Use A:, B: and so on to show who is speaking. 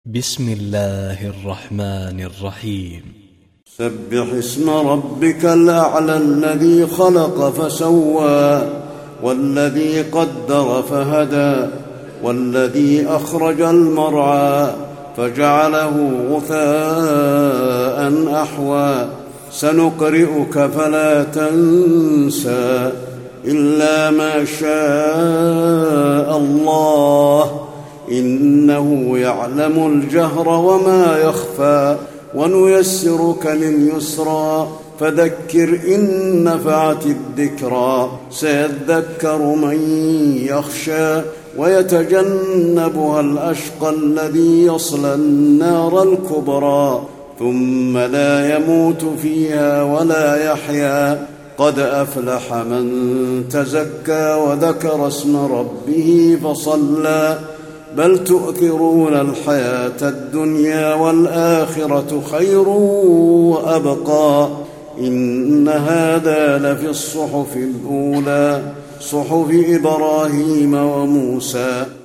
A: بسم الله الرحمن الرحيم.
B: سبح اسم ربك الأعلى الذي خلق فسوى والذي قدر فهدى والذي أخرج المرعى فجعله غثاء أحوى سنقرئك فلا تنسى إلا ما شاء الله إنه يعلم الجهر وما يخفى ونيسرك لليسرى فذكر إن نفعت الذكرى سيذكر من يخشى ويتجنبها الأشقى الذي يصلى النار الكبرى ثم لا يموت فيها ولا يحيا قد أفلح من تزكى وذكر اسم ربه فصلى بل تؤثرون الحياة الدنيا والآخرة خير وأبقى إن هذا لفي الصحف الأولى صحف إبراهيم وموسى.